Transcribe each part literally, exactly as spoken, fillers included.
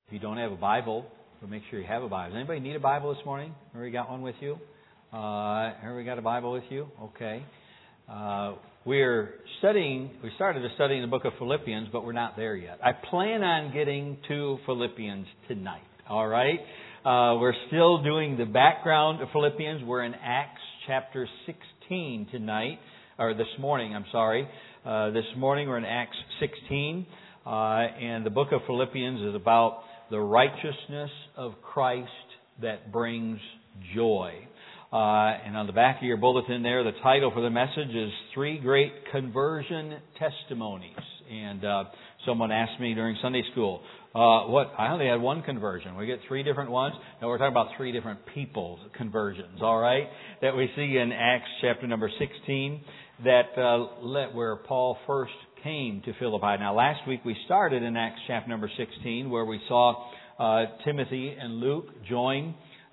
If you don't have a Bible, we'll make sure you have a Bible. Does anybody need a Bible this morning? Everybody got one with you? Uh, everybody got a Bible with you? Okay. Uh, we're studying, we started to study in the book of Philippians, but we're not there yet. I plan on getting to Philippians tonight. All right? Uh, we're still doing the background of Philippians. We're in Acts chapter sixteen tonight, or this morning, I'm sorry. Uh, this morning we're in Acts sixteen, uh, and the book of Philippians is about the righteousness of Christ that brings joy. Uh, and on the back of your bulletin there, the title for the message is Three Great Conversion Testimonies. And uh, someone asked me during Sunday school, uh, what, I only had one conversion. We get three different ones? No, we're talking about three different people's conversions, all right? That we see in Acts chapter number sixteen, that uh, let, where Paul first came to Philippi. Now, last week we started in Acts chapter number sixteen, where we saw uh, Timothy and Luke join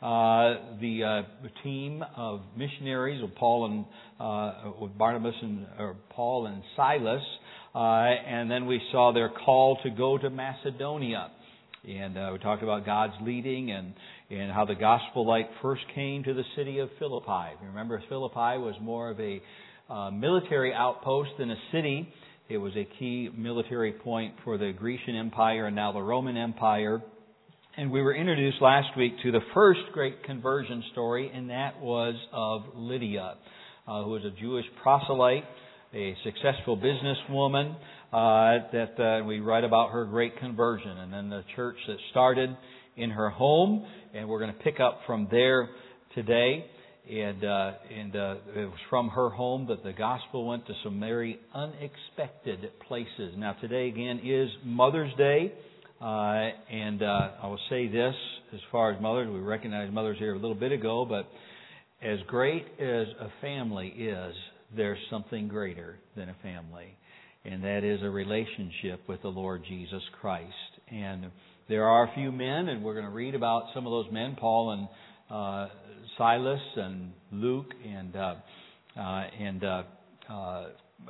uh, the uh, team of missionaries with Paul and uh, with Barnabas and or Paul and Silas, uh, and then we saw their call to go to Macedonia, and uh, we talked about God's leading and and how the gospel light first came to the city of Philippi. If you remember, Philippi was more of a uh, military outpost than a city. It was a key military point for the Grecian Empire and now the Roman Empire. And we were introduced last week to the first great conversion story, and that was of Lydia, uh, who was a Jewish proselyte, a successful businesswoman, uh, that uh, we write about her great conversion. And then the church that started in her home, and we're going to pick up from there today. And uh, and uh, it was from her home that the gospel went to some very unexpected places. Now, today, again, is Mother's Day. Uh, and uh, I will say this, as far as mothers, we recognized mothers here a little bit ago, but as great as a family is, there's something greater than a family. And that is a relationship with the Lord Jesus Christ. And there are a few men, and we're going to read about some of those men, Paul and uh, Silas and Luke and uh, uh, and uh, uh,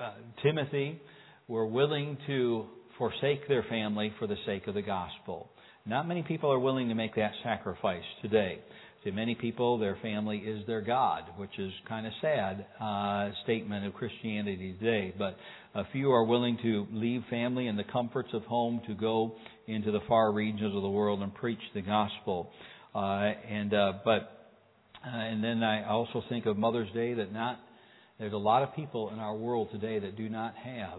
Timothy were willing to forsake their family for the sake of the gospel. Not many people are willing to make that sacrifice today. To many people, their family is their God, which is kind of sad uh, statement of Christianity today. But a few are willing to leave family and the comforts of home to go into the far regions of the world and preach the gospel. Uh, and uh, but uh, and then I also think of Mother's Day that not there's a lot of people in our world today that do not have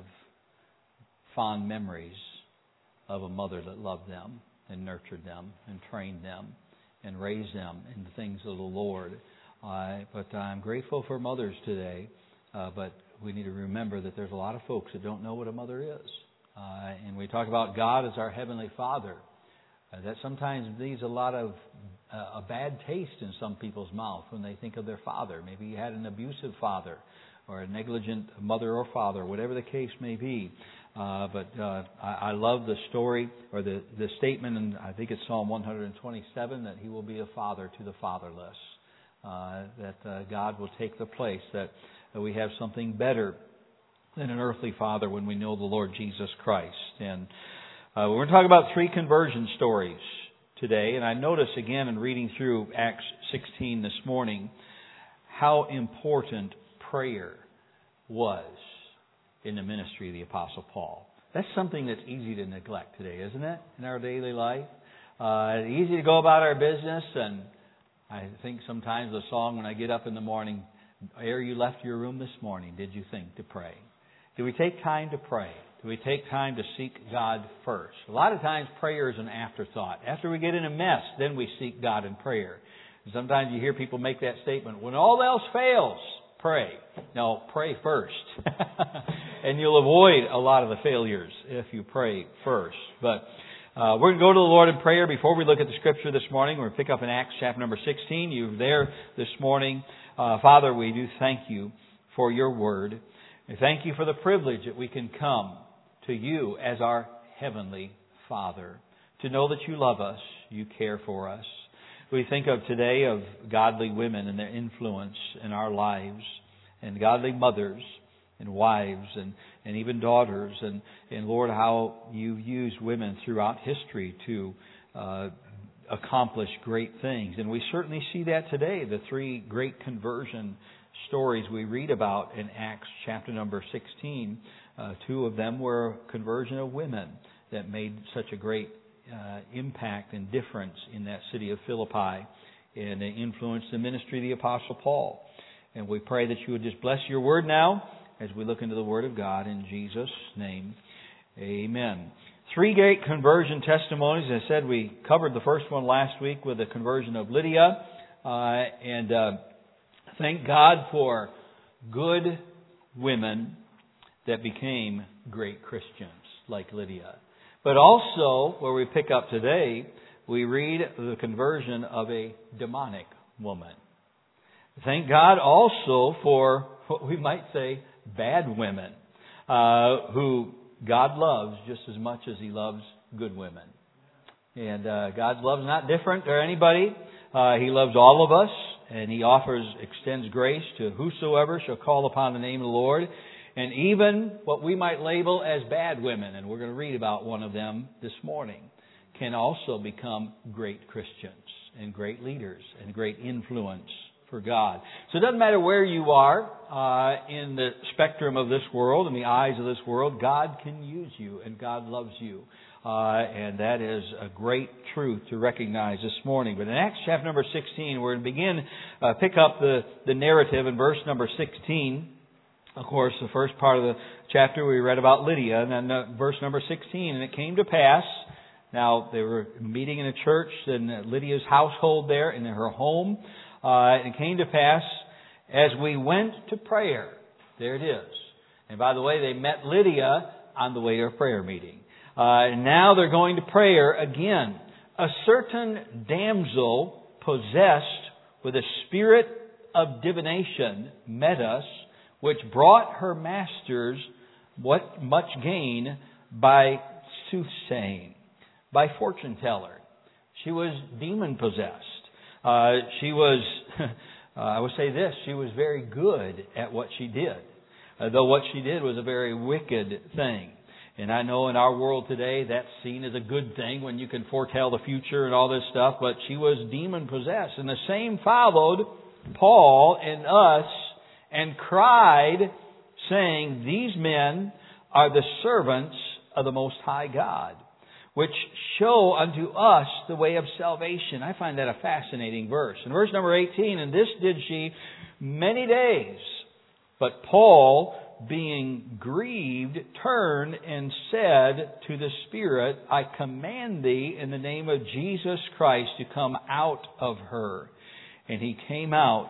fond memories of a mother that loved them and nurtured them and trained them and raised them in the things of the Lord. Uh, but I'm grateful for mothers today. Uh, but we need to remember that there's a lot of folks that don't know what a mother is. Uh, and we talk about God as our Heavenly Father. Uh, that sometimes leaves a lot of uh, a bad taste in some people's mouth when they think of their father. Maybe you had an abusive father or a negligent mother or father, whatever the case may be. Uh, but uh, I, I love the story or the, the statement, and I think it's Psalm one twenty-seven, that He will be a father to the fatherless. Uh, that uh, God will take the place, that, that we have something better than an earthly father when we know the Lord Jesus Christ. And uh, we're going to talk about three conversion stories today. And I notice again in reading through Acts sixteen this morning how important prayer was in the ministry of the Apostle Paul. That's something that's easy to neglect today, isn't it? In our daily life. Uh, easy to go about our business, and I think sometimes the song when I get up in the morning, ere you left your room this morning, did you think to pray? Do we take time to pray? Do we take time to seek God first? A lot of times prayer is an afterthought. After we get in a mess, then we seek God in prayer. And sometimes you hear people make that statement, when all else fails, pray. No, pray first. And you'll avoid a lot of the failures if you pray first. But uh, we're going to go to the Lord in prayer before we look at the Scripture this morning. We're going to pick up in Acts chapter number sixteen. You're there this morning. Uh, Father, we do thank you for your word. We thank you for the privilege that we can come to you as our Heavenly Father. To know that you love us, you care for us. We think of today of godly women and their influence in our lives, and godly mothers and wives and, and even daughters. And, and Lord, how you use women throughout history to uh, accomplish great things. And we certainly see that today. The three great conversion stories we read about in Acts chapter number sixteen, uh, two of them were conversion of women that made such a great uh, impact and difference in that city of Philippi, and they influenced the ministry of the Apostle Paul. And we pray that you would just bless your word now as we look into the Word of God in Jesus' name. Amen. Three great conversion testimonies. As I said, we covered the first one last week with the conversion of Lydia. Uh, and uh, thank God for good women that became great Christians like Lydia. But also, where we pick up today, we read the conversion of a demonic woman. Thank God also for what we might say bad women uh, who God loves just as much as He loves good women. And uh, God's love is not different to anybody. Uh, he loves all of us, and He offers, extends grace to whosoever shall call upon the name of the Lord. And even what we might label as bad women, and we're going to read about one of them this morning, can also become great Christians and great leaders and great influence for God. So it doesn't matter where you are uh, in the spectrum of this world, in the eyes of this world, God can use you and God loves you. Uh, and that is a great truth to recognize this morning. But in Acts chapter number sixteen, we're going to begin, uh, pick up the, the narrative in verse number sixteen. Of course, the first part of the chapter we read about Lydia, and then uh, verse number sixteen. And it came to pass, now they were meeting in a church in Lydia's household there, in her home. Uh, and it came to pass, as we went to prayer, there it is. And by the way, they met Lydia on the way to a prayer meeting. Uh, and now they're going to prayer again. A certain damsel possessed with a spirit of divination met us, which brought her masters what much gain by soothsaying, by fortune teller. She was demon possessed. Uh, she was, uh, I would say this, she was very good at what she did. Uh, though what she did was a very wicked thing. And I know in our world today that's seen as a good thing when you can foretell the future and all this stuff, but she was demon possessed. And the same followed Paul and us and cried, saying, these men are the servants of the Most High God, which show unto us the way of salvation. I find that a fascinating verse. In verse number eighteen, and this did she many days. But Paul, being grieved, turned and said to the Spirit, I command thee in the name of Jesus Christ to come out of her. And he came out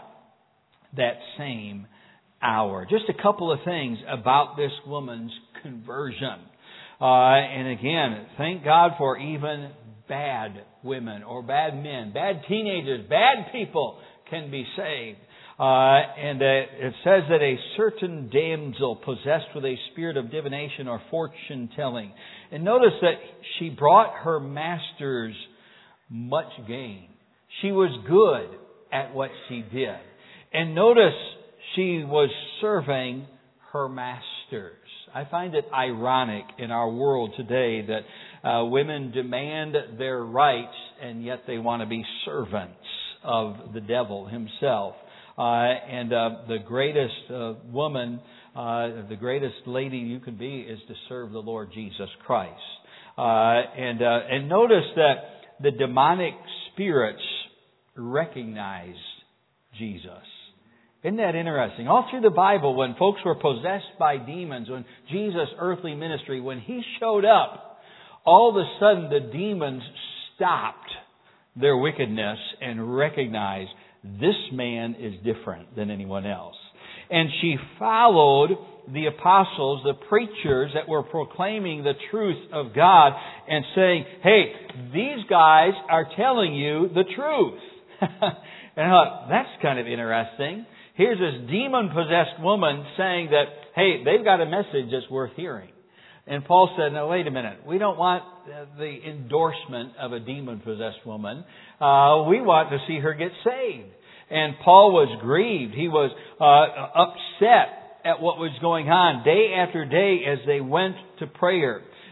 that same hour. Just a couple of things about this woman's conversion. Uh, and again, thank God for even bad women or bad men, bad teenagers, bad people can be saved. Uh, and uh, it says that a certain damsel possessed with a spirit of divination or fortune telling. And notice that she brought her masters much gain. She was good at what she did. And notice she was serving her masters. I find it ironic in our world today that uh, women demand their rights and yet they want to be servants of the devil himself. Uh, and uh, the greatest uh, woman, uh, the greatest lady you can be is to serve the Lord Jesus Christ. Uh, and uh, and notice that the demonic spirits recognized Jesus. Isn't that interesting? All through the Bible, when folks were possessed by demons, when Jesus' earthly ministry, when He showed up, all of a sudden the demons stopped their wickedness and recognized this man is different than anyone else. And she followed the apostles, the preachers that were proclaiming the truth of God and saying, hey, these guys are telling you the truth. And I thought, that's kind of interesting. Here's this demon-possessed woman saying that, hey, they've got a message that's worth hearing. And Paul said, no, wait a minute. We don't want the endorsement of a demon-possessed woman. Uh, we want to see her get saved. And Paul was grieved. He was uh, upset at what was going on day after day as they went to prayer.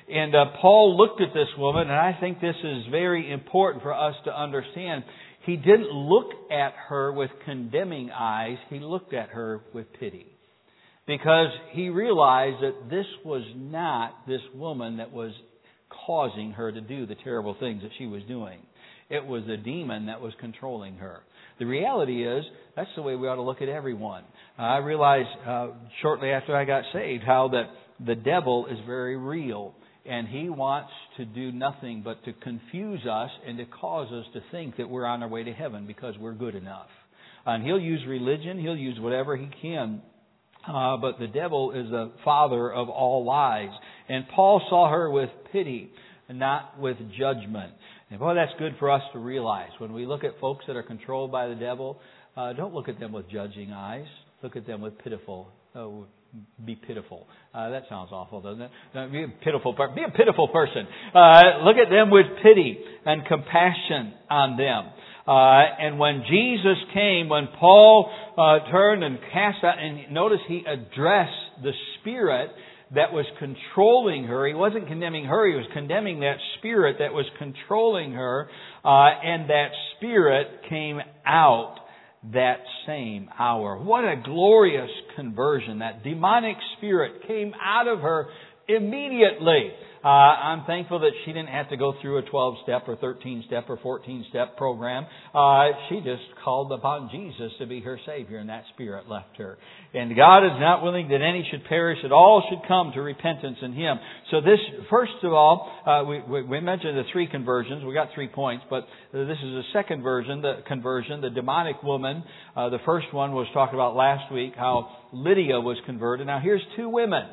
And uh, Paul looked at this woman, and I think this is very important for us to understand. He didn't look at her with condemning eyes. He looked at her with pity. Because he realized that this was not this woman that was causing her to do the terrible things that she was doing. It was the demon that was controlling her. The reality is, that's the way we ought to look at everyone. Uh, I realized uh, shortly after I got saved how that the devil is very real. And he wants to do nothing but to confuse us and to cause us to think that we're on our way to heaven because we're good enough. And he'll use religion, he'll use whatever he can. Uh, but the devil is the father of all lies. And Paul saw her with pity and not with judgment. And boy, that's good for us to realize. When we look at folks that are controlled by the devil, uh, don't look at them with judging eyes. Look at them with pitiful uh, Be pitiful. Uh, that sounds awful, doesn't it? No, be a pitiful. Be a pitiful person. Uh, look at them with pity and compassion on them. Uh, and when Jesus came, when Paul uh, turned and cast out, and notice he addressed the spirit that was controlling her. He wasn't condemning her. He was condemning that spirit that was controlling her. Uh, and that spirit came out that same hour. What a glorious conversion. That demonic spirit came out of her immediately. Uh, I'm thankful that she didn't have to go through a twelve-step or thirteen-step or fourteen-step program. Uh, she just called upon Jesus to be her Savior, and that spirit left her. And God is not willing that any should perish, that all should come to repentance in Him. So this, first of all, uh, we, we, we mentioned the three conversions. We got three points, but this is the second version, the conversion, the demonic woman. Uh, the first one was talked about last week, how Lydia was converted. Now here's two women.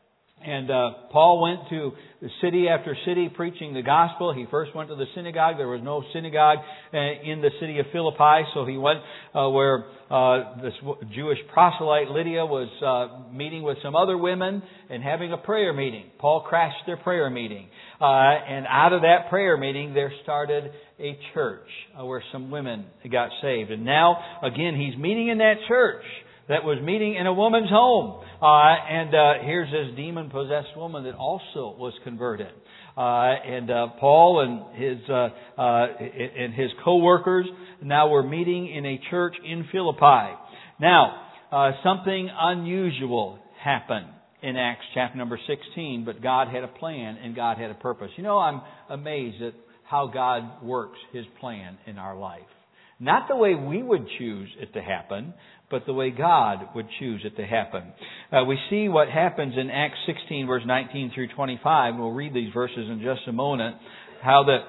And uh, Paul went to city after city preaching the gospel. He first went to the synagogue. There was no synagogue uh, in the city of Philippi, so he went uh, where uh, this Jewish proselyte Lydia was uh, meeting with some other women and having a prayer meeting. Paul crashed their prayer meeting. Uh, and out of that prayer meeting, there started a church uh, where some women got saved. And now, again, he's meeting in that church that was meeting in a woman's home. Uh, and uh, here's this demon-possessed woman that also was converted. Uh, and uh, Paul and his uh, uh, and his co-workers now were meeting in a church in Philippi. Now, uh, something unusual happened in Acts chapter number sixteen, but God had a plan and God had a purpose. You know, I'm amazed at how God works His plan in our life. Not the way we would choose it to happen, but the way God would choose it to happen. Uh, we see what happens in Acts sixteen, verse nineteen through twenty-five. We'll read these verses in just a moment. How that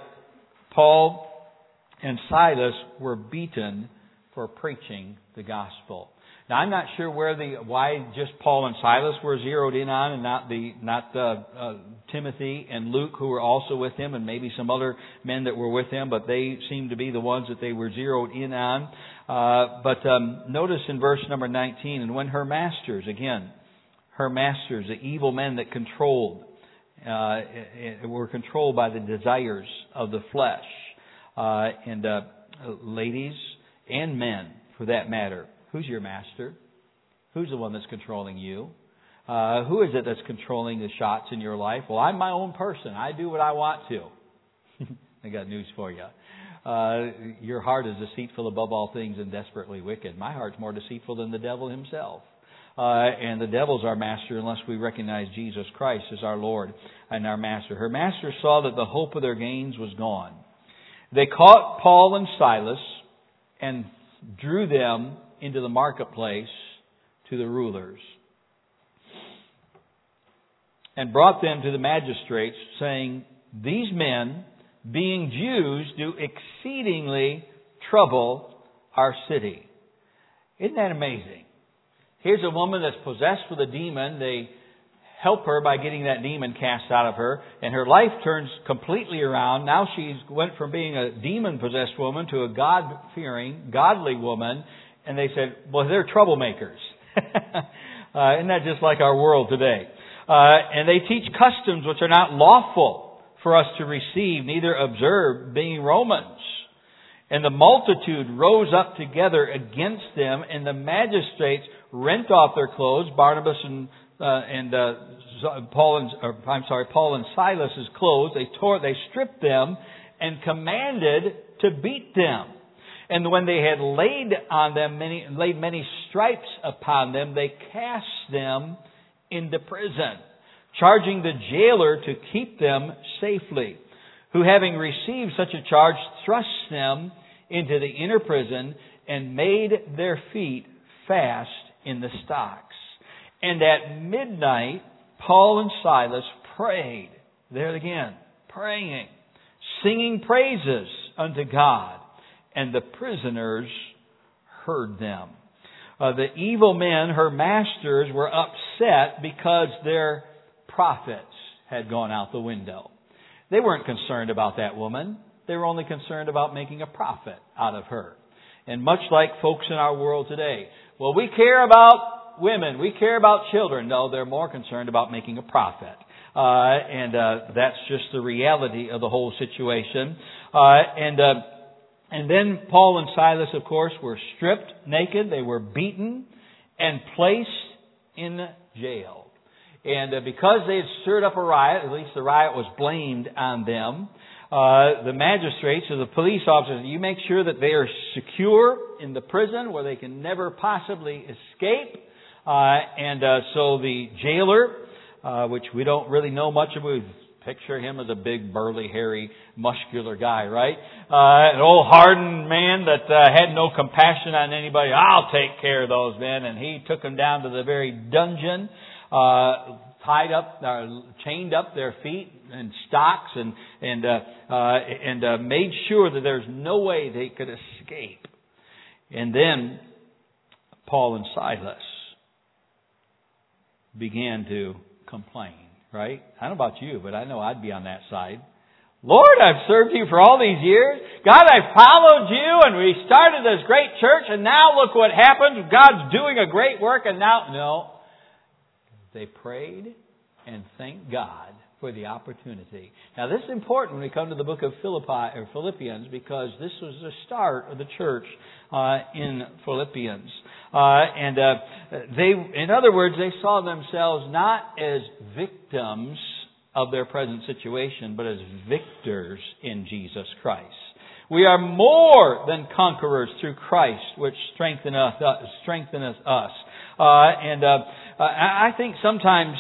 Paul and Silas were beaten for preaching the gospel. Now, I'm not sure where the why just Paul and Silas were zeroed in on, and not the not the, uh, Timothy and Luke, who were also with him, and maybe some other men that were with him, but they seemed to be the ones that they were zeroed in on. Uh, but um, notice in verse number nineteen, and when her masters, again, her masters, the evil men that controlled, uh, were controlled by the desires of the flesh, uh, and uh, ladies and men, for that matter. Who's your master? Who's the one that's controlling you? Uh, who is it that's controlling the shots in your life? Well, I'm my own person. I do what I want to. I got news for you. Uh, your heart is deceitful above all things and desperately wicked. My heart's more deceitful than the devil himself. Uh, and the devil's our master unless we recognize Jesus Christ as our Lord and our master. Her master saw that the hope of their gains was gone. They caught Paul and Silas and drew them into the marketplace to the rulers, and brought them to the magistrates, saying, "These men, being Jews, do exceedingly trouble our city." Isn't that amazing? Here's a woman that's possessed with a demon. They help her by getting that demon cast out of her, and her life turns completely around. Now she's went from being a demon-possessed woman to a God-fearing, godly woman. And they said, well, they're troublemakers. uh, isn't that just like our world today? Uh, and they teach customs which are not lawful for us to receive, neither observe, being Romans. And the multitude rose up together against them, and the magistrates rent off their clothes, Barnabas and uh, and uh, Paul and or, I'm sorry, Paul and Silas's clothes. They tore, they stripped them, and commanded to beat them. And when they had laid on them many, laid many stripes upon them, they cast them into prison, charging the jailer to keep them safely, who, having received such a charge, thrust them into the inner prison and made their feet fast in the stocks. And at midnight, Paul and Silas prayed. There again, praying, singing praises unto God. And the prisoners heard them. Uh, the evil men, her masters, were upset because their profits had gone out the window. They weren't concerned about that woman. They were only concerned about making a profit out of her. And much like folks in our world today, well, we care about women, we care about children. No, they're more concerned about making a profit. Uh, and uh, that's just the reality of the whole situation. Uh, and uh, and then Paul and Silas, of course, were stripped naked. They were beaten and placed in jail. And uh, because they had stirred up a riot, at least the riot was blamed on them, uh, the magistrates or the police officers, you make sure that they are secure in the prison where they can never possibly escape. Uh, and uh, so the jailer, uh, which we don't really know much of, we picture him as a big, burly, hairy, muscular guy, right? Uh, an old hardened man that uh, had no compassion on anybody. I'll take care of those men. And he took them down to the very dungeon, uh, tied up, uh, chained up their feet in stocks, and and uh, uh, and uh, made sure that there's no way they could escape. And then Paul and Silas began to complain. Right? I don't know about you, but I know I'd be on that side. Lord, I've served you for all these years. God, I've followed you, and we started this great church, and now look what happens. God's doing a great work, and now... No. They prayed and thanked God for the opportunity. Now, this is important when we come to the book of Philippi or Philippians, because this was the start of the church uh, in Philippians. Uh, and uh, they, in other words, they saw themselves not as victims of their present situation, but as victors in Jesus Christ. We are more than conquerors through Christ, which strengtheneth us. Strengtheneth us. Uh, and uh, I think sometimes,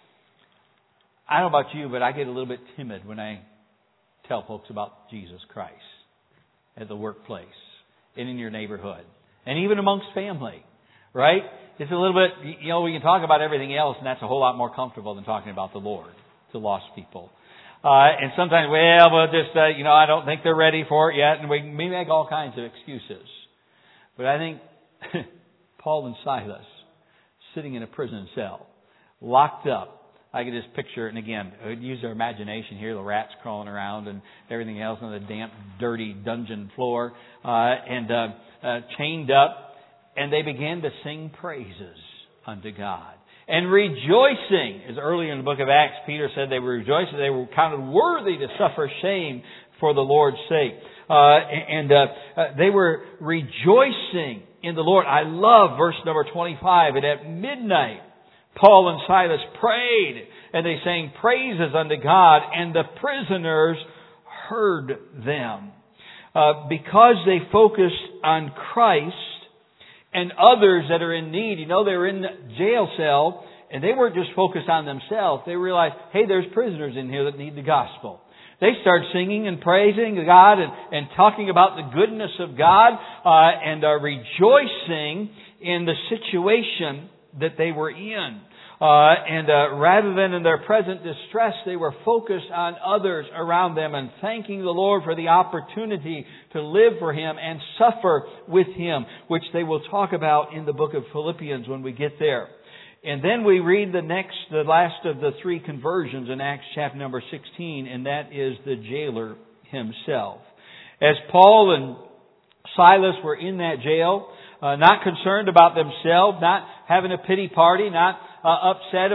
I don't know about you, but I get a little bit timid when I tell folks about Jesus Christ at the workplace and in your neighborhood and even amongst family, right? It's a little bit, you know, we can talk about everything else, and that's a whole lot more comfortable than talking about the Lord to lost people. Uh, and sometimes, well, we'll just, uh, you know, I don't think they're ready for it yet, and we, we make all kinds of excuses. But I think Paul and Silas, sitting in a prison cell, locked up. I could just picture it, and again, use our imagination here, the rats crawling around and everything else on the damp, dirty dungeon floor, uh, and uh, uh, chained up, and they began to sing praises unto God. And rejoicing, as early in the book of Acts, Peter said they were rejoicing, they were counted worthy to suffer shame for the Lord's sake. Uh, and uh, uh, they were rejoicing in the Lord. I love verse number twenty-five. And at midnight, Paul and Silas prayed, and they sang praises unto God, and the prisoners heard them. Uh, because they focused on Christ and others that are in need. You know, they were in the jail cell, and they weren't just focused on themselves. They realized, hey, there's prisoners in here that need the gospel. They started singing and praising God and, and talking about the goodness of God uh, and uh, rejoicing in the situation that they were in. Uh, and uh, rather than in their present distress, they were focused on others around them and thanking the Lord for the opportunity to live for Him and suffer with Him, which they will talk about in the book of Philippians when we get there. And then we read the next, the last of the three conversions in Acts chapter number sixteen, and that is the jailer himself. As Paul and Silas were in that jail, uh, not concerned about themselves, not having a pity party, not uh, upset about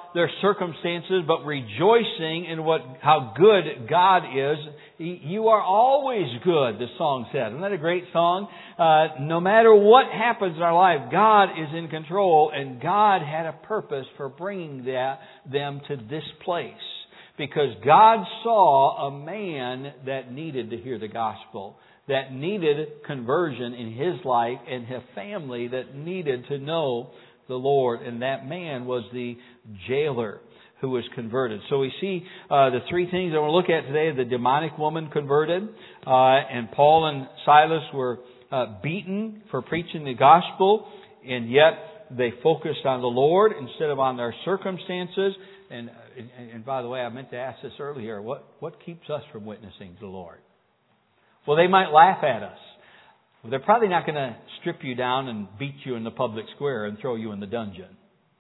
their circumstances, but rejoicing in what how good God is. You are always good, the song said. Isn't that a great song? Uh, no matter what happens in our life, God is in control, and God had a purpose for bringing that, them to this place. Because God saw a man that needed to hear the gospel, that needed conversion in his life, and a family that needed to know the Lord. And that man was the jailer who was converted. So we see uh, the three things I want to look at today. The demonic woman converted, uh, and Paul and Silas were uh, beaten for preaching the gospel, and yet they focused on the Lord instead of on their circumstances. And, and and by the way, I meant to ask this earlier. What what keeps us from witnessing to the Lord? Well, they might laugh at us. Well, they're probably not going to strip you down and beat you in the public square and throw you in the dungeon.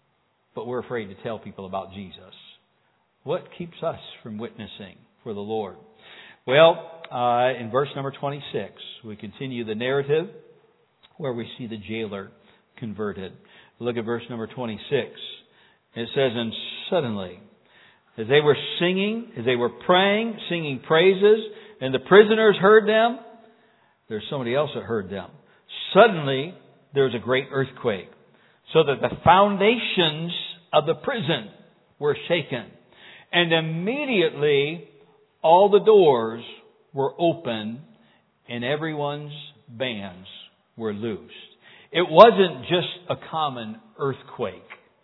But we're afraid to tell people about Jesus. What keeps us from witnessing for the Lord? Well, uh, in verse number twenty-six, we continue the narrative where we see the jailer converted. Look at verse number twenty-six. It says, and suddenly, as they were singing, as they were praying, singing praises, and the prisoners heard them, there's somebody else that heard them. Suddenly, there was a great earthquake, so that the foundations of the prison were shaken. And immediately, all the doors were open, and everyone's bands were loosed. It wasn't just a common earthquake.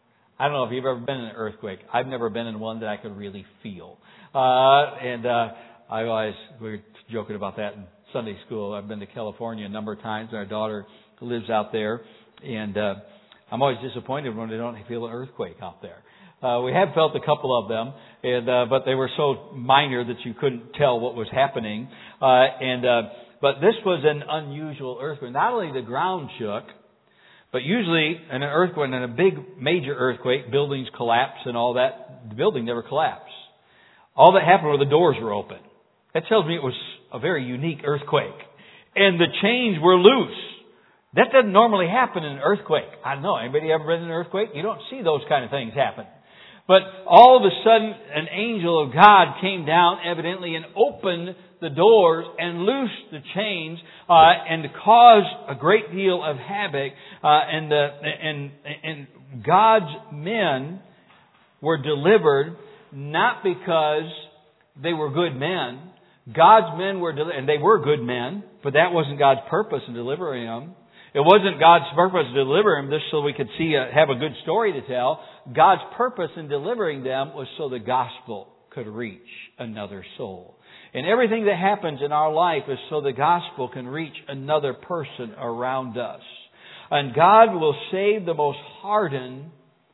I don't know if you've ever been in an earthquake. I've never been in one that I could really feel. Uh, and uh, I always, we were joking about that in Sunday school. I've been to California a number of times. Our daughter lives out there. And uh, I'm always disappointed when they don't feel an earthquake out there. Uh, we have felt a couple of them, and uh, but they were so minor that you couldn't tell what was happening. Uh, and uh, but this was an unusual earthquake. Not only the ground shook, but usually in an earthquake, in a big major earthquake, buildings collapse and all that. The building never collapsed. All that happened was the doors were open. That tells me it was a very unique earthquake. And the chains were loose. That doesn't normally happen in an earthquake. I don't know. Anybody ever been in an earthquake? You don't see those kind of things happen. But all of a sudden, an angel of God came down, evidently, and opened the doors and loosed the chains, uh, and caused a great deal of havoc. Uh, and, the, and, and God's men were delivered not because they were good men. God's men were, del- and they were good men, but that wasn't God's purpose in delivering them. It wasn't God's purpose to deliver them just so we could see a, have a good story to tell. God's purpose in delivering them was so the gospel could reach another soul. And everything that happens in our life is so the gospel can reach another person around us. And God will save the most hardened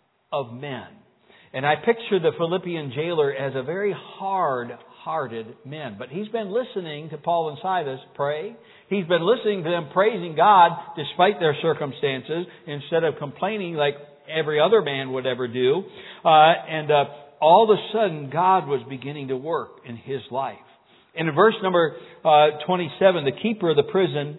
of men. And I picture the Philippian jailer as a very hard-hearted man. But he's been listening to Paul and Silas pray. He's been listening to them praising God despite their circumstances instead of complaining like every other man would ever do. Uh, and uh, all of a sudden, God was beginning to work in his life. And in verse number uh, twenty-seven, the keeper of the prison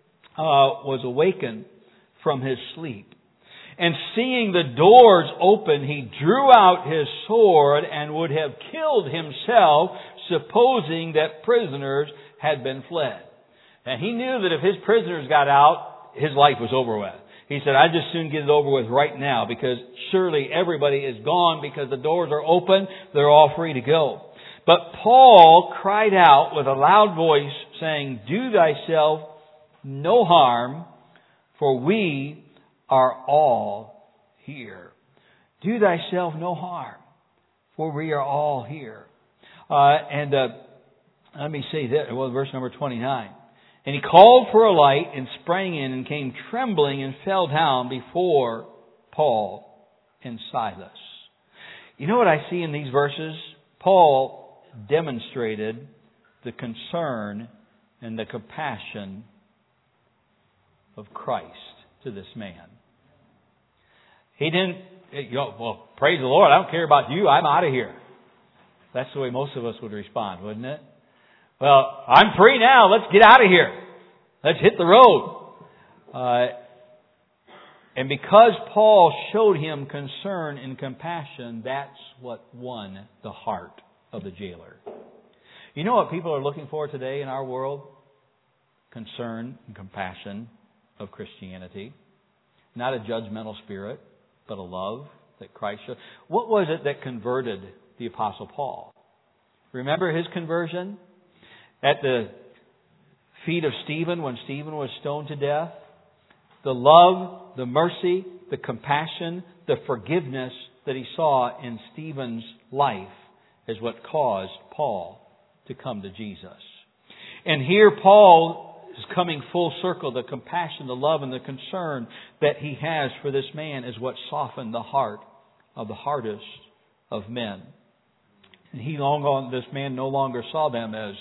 uh, was awakened from his sleep. And seeing the doors open, he drew out his sword and would have killed himself, supposing that prisoners had been fled. And he knew that if his prisoners got out, his life was over with. He said, I'd just soon get it over with right now, because surely everybody is gone because the doors are open. They're all free to go. But Paul cried out with a loud voice, saying, do thyself no harm, for we are all here. Do thyself no harm, for we are all here. Uh, and uh, let me say that, well, verse number twenty-nine. And he called for a light and sprang in and came trembling and fell down before Paul and Silas. You know what I see in these verses? Paul demonstrated the concern and the compassion of Christ to this man. He didn't, you know, well, praise the Lord, I don't care about you, I'm out of here. That's the way most of us would respond, wouldn't it? Well, I'm free now, let's get out of here. Let's hit the road. Uh, And because Paul showed him concern and compassion, that's what won the heart of the jailer. You know what people are looking for today in our world? Concern and compassion of Christianity. Not a judgmental spirit, but a love that Christ showed. What was it that converted the Apostle Paul? Remember his conversion? At the feet of Stephen, when Stephen was stoned to death? The love, the mercy, the compassion, the forgiveness that he saw in Stephen's life is what caused Paul to come to Jesus. And here Paul is coming full circle. The compassion, the love, and the concern that he has for this man is what softened the heart of the hardest of men. And he long, this man no longer saw them as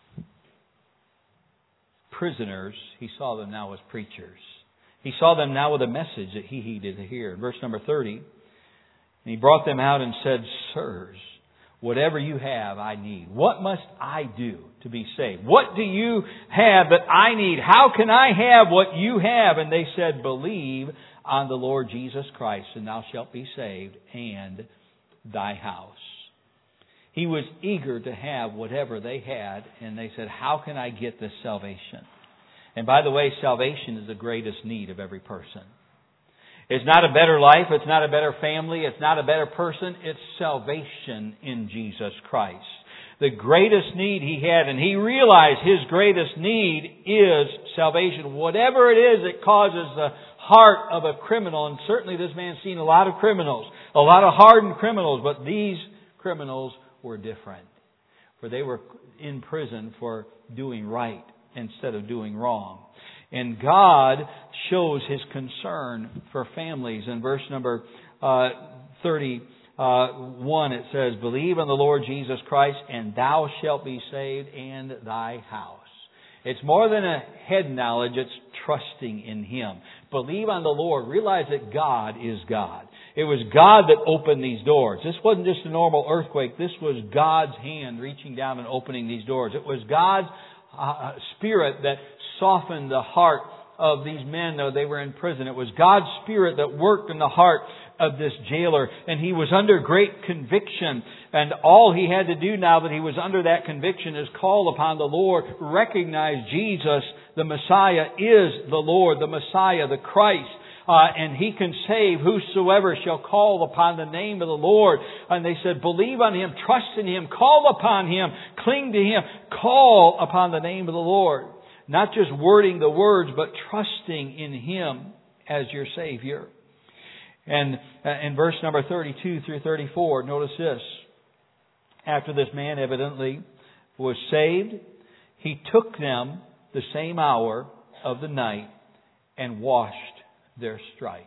prisoners. He saw them now as preachers. He saw them now with a message that he needed to hear. Verse number thirty, and he brought them out and said, Sirs, whatever you have, I need. What must I do to be saved? What do you have that I need? How can I have what you have? And they said, Believe on the Lord Jesus Christ, and thou shalt be saved, and thy house. He was eager to have whatever they had, and they said, How can I get this salvation? And by the way, salvation is the greatest need of every person. It's not a better life. It's not a better family. It's not a better person. It's salvation in Jesus Christ. The greatest need he had, and he realized his greatest need is salvation. Whatever it is that causes the heart of a criminal, and certainly this man's seen a lot of criminals, a lot of hardened criminals, but these criminals were different. For they were in prison for doing right instead of doing wrong. And God shows His concern for families. In verse number uh, thirty-one it says, Believe on the Lord Jesus Christ, and thou shalt be saved, and thy house. It's more than a head knowledge, it's trusting in Him. Believe on the Lord. Realize that God is God. It was God that opened these doors. This wasn't just a normal earthquake. This was God's hand reaching down and opening these doors. It was God's uh, Spirit that softened the heart of these men, though they were in prison. It was God's Spirit that worked in the heart of this jailer, and he was under great conviction. And all he had to do now that he was under that conviction is call upon the Lord, recognize Jesus, the Messiah, is the Lord, the Messiah, the Christ. Uh, and He can save whosoever shall call upon the name of the Lord. And they said, believe on Him, trust in Him, call upon Him, cling to Him, call upon the name of the Lord. Not just wording the words, but trusting in Him as your Savior. And uh, in verse number thirty-two through thirty-four, notice this. After this man evidently was saved, he took them the same hour of the night and washed their stripes,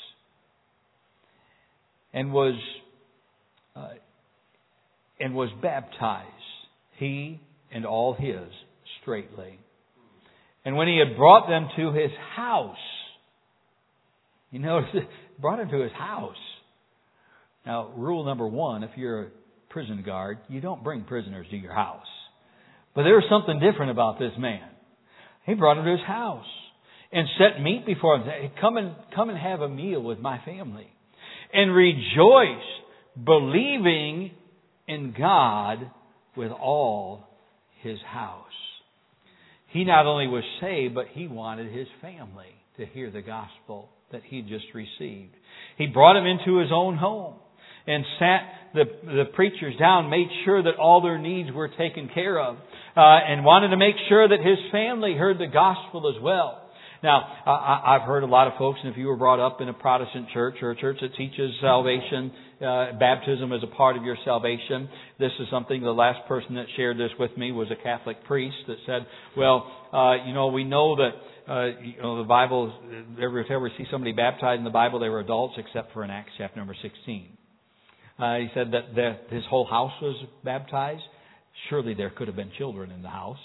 and was uh, and was baptized, he and all his, straightly. And when he had brought them to his house, you notice, brought him to his house. Now, rule number one, if you're a prison guard, you don't bring prisoners to your house. But there was something different about this man. He brought him to his house and set meat before him. Hey, come and come and have a meal with my family. And rejoice, believing in God with all his house. He not only was saved, but he wanted his family to hear the gospel that he just received. He brought him into his own home and sat the, the preachers down, made sure that all their needs were taken care of, uh, and wanted to make sure that his family heard the gospel as well. Now, I, I've heard a lot of folks, and if you were brought up in a Protestant church or a church that teaches salvation, uh, baptism as a part of your salvation, this is something, the last person that shared this with me was a Catholic priest that said, well, uh, you know, we know that Uh, you know, the Bible, every time we see somebody baptized in the Bible, they were adults, except for in Acts chapter number sixteen. Uh, he said that the, his whole house was baptized. Surely there could have been children in the house.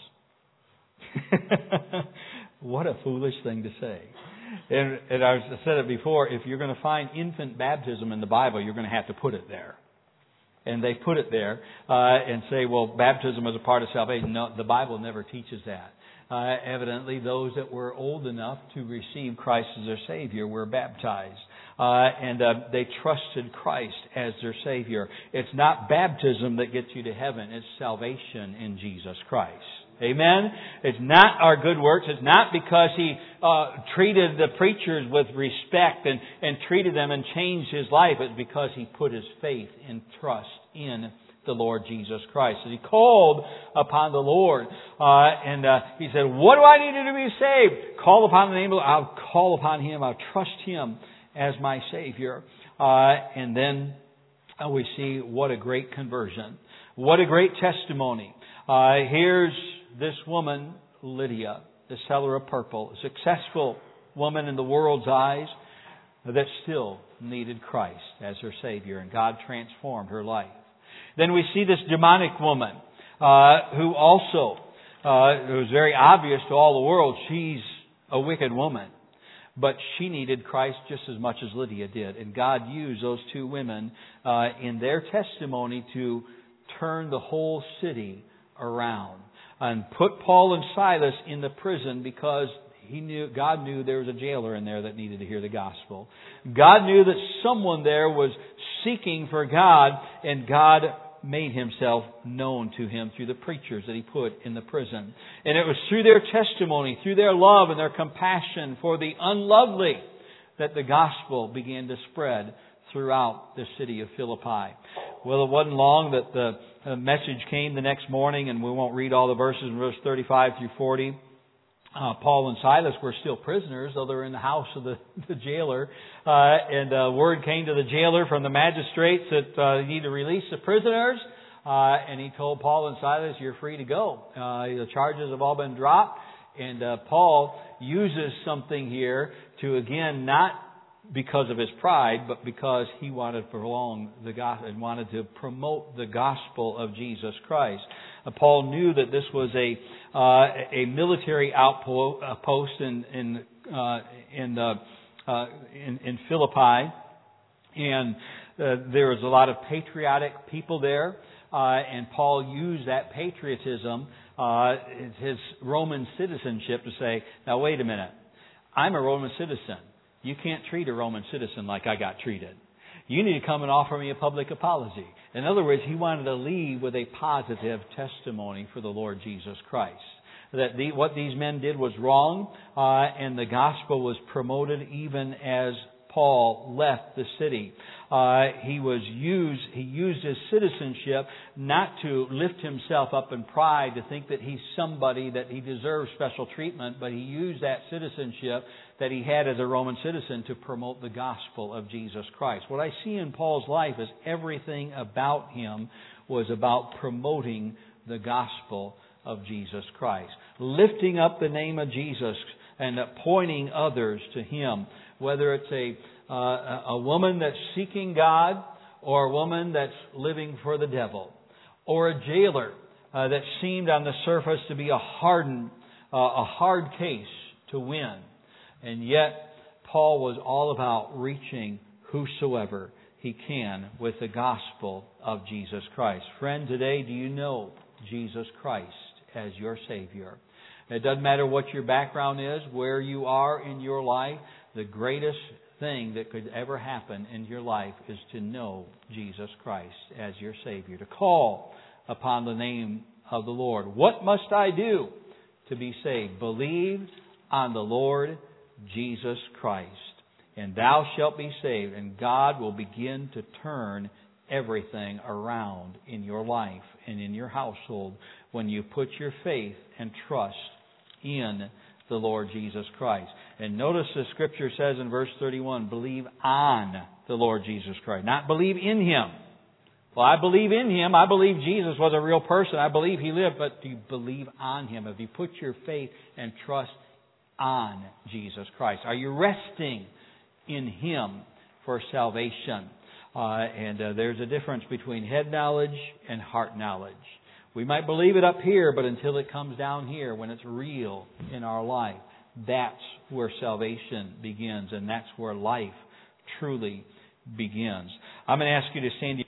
What a foolish thing to say. And, and I've said it before, if you're going to find infant baptism in the Bible, you're going to have to put it there. And they put it there uh, and say, well, baptism is a part of salvation. No, the Bible never teaches that. Uh, evidently, those that were old enough to receive Christ as their Savior were baptized. Uh, and uh, they trusted Christ as their Savior. It's not baptism that gets you to heaven. It's salvation in Jesus Christ. Amen? It's not our good works. It's not because He uh, treated the preachers with respect and, and treated them and changed his life. It's because He put His faith and trust in the Lord Jesus Christ. So He called upon the Lord uh, and uh, He said, what do I need to do to be saved? Call upon the name of the Lord. I'll call upon Him. I'll trust Him as my Savior. Uh, and then uh, we see what a great conversion. What a great testimony. Uh, here's this woman, Lydia, the seller of purple, a successful woman in the world's eyes that still needed Christ as her Savior. And God transformed her life. Then we see this demonic woman uh, who also, uh, it was very obvious to all the world, she's a wicked woman. But she needed Christ just as much as Lydia did. And God used those two women uh, in their testimony to turn the whole city around. And put Paul and Silas in the prison because he knew God knew there was a jailer in there that needed to hear the gospel. God knew that someone there was seeking for God, and God made Himself known to him through the preachers that He put in the prison. And it was through their testimony, through their love and their compassion for the unlovely, that the gospel began to spread throughout the city of Philippi. Well, it wasn't long that the message came the next morning, and we won't read all the verses in verse thirty-five through forty. Uh, Paul and Silas were still prisoners, though they were in the house of the, the jailer. Uh, and uh, word came to the jailer from the magistrates that uh, you need to release the prisoners. Uh, and he told Paul and Silas, you're free to go. Uh, the charges have all been dropped. And uh, Paul uses something here to, again, not because of his pride, but because he wanted to prolong the gospel and wanted to promote the gospel of Jesus Christ. Uh, Paul knew that this was a uh, a military outpost in in uh, in, uh, uh, in in Philippi, and uh, there was a lot of patriotic people there, uh, and Paul used that patriotism, uh, his Roman citizenship, to say, "Now wait a minute, I'm a Roman citizen. You can't treat a Roman citizen like I got treated. You need to come and offer me a public apology." In other words, he wanted to leave with a positive testimony for the Lord Jesus Christ. That the, what these men did was wrong, uh, and the gospel was promoted even as Paul left the city. Uh, he was used, he used his citizenship not to lift himself up in pride, to think that he's somebody, that he deserves special treatment, but he used that citizenship that he had as a Roman citizen to promote the gospel of Jesus Christ. What I see in Paul's life is everything about him was about promoting the gospel of Jesus Christ. Lifting up the name of Jesus and pointing others to Him. Whether it's a uh, a woman that's seeking God, or a woman that's living for the devil, or a jailer uh, that seemed on the surface to be a hardened, uh, a hard case to win. And yet, Paul was all about reaching whosoever he can with the gospel of Jesus Christ. Friend, today, do you know Jesus Christ as your Savior? It doesn't matter what your background is, where you are in your life. The greatest thing that could ever happen in your life is to know Jesus Christ as your Savior, to call upon the name of the Lord. What must I do to be saved? Believe on the Lord Jesus Christ, and thou shalt be saved, and God will begin to turn everything around in your life and in your household when you put your faith and trust in the Lord Jesus Christ. And notice the Scripture says in verse thirty-one, believe on the Lord Jesus Christ, not believe in Him. Well, I believe in Him. I believe Jesus was a real person. I believe He lived. But do you believe on Him? Have you put your faith and trust on Jesus Christ? Are you resting in Him for salvation? Uh, and uh, there's a difference between head knowledge and heart knowledge. We might believe it up here, but until it comes down here, when it's real in our life, that's where salvation begins, and that's where life truly begins. I'm going to ask you to stand.